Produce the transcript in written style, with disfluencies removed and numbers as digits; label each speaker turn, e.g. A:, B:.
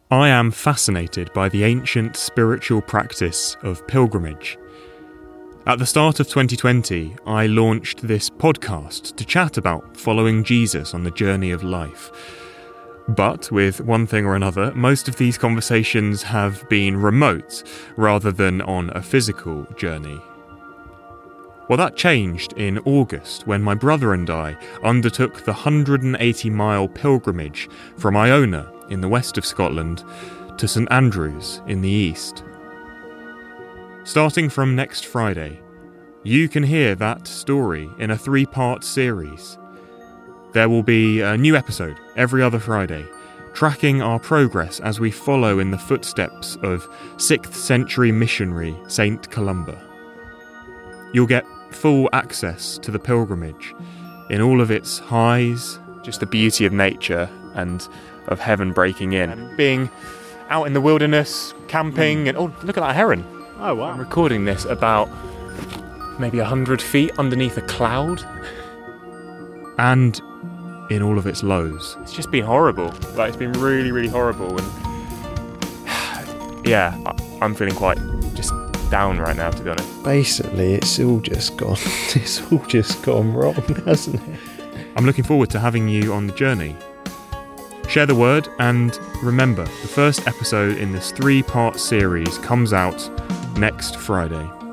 A: I am fascinated by the ancient spiritual practice of pilgrimage. At the start of 2020, I launched this podcast to chat about following Jesus on the journey of life. But, with one thing or another, most of these conversations have been remote, rather than on a physical journey. Well, that changed in August when my brother and I undertook the 180-mile pilgrimage from Iona in the west of Scotland to St Andrews in the east. Starting from next Friday, you can hear that story in a 3-part series. There will be a new episode every other Friday, tracking our progress as we follow in the footsteps of 6th century missionary Saint Columba. You'll get full access to the pilgrimage in all of its highs, just the beauty of nature and of heaven breaking in. Being out in the wilderness, camping, and oh, look at that heron.
B: Oh, wow.
A: I'm recording this about maybe 100 feet underneath a cloud. And in all of its lows. It's just been horrible. Like, it's been really, really horrible. And yeah, I'm feeling quite just down right now, to be honest.
B: Basically, it's all just gone wrong, hasn't it?
A: I'm looking forward to having you on the journey. Share the word, and remember, the first episode in this 3-part series comes out next Friday.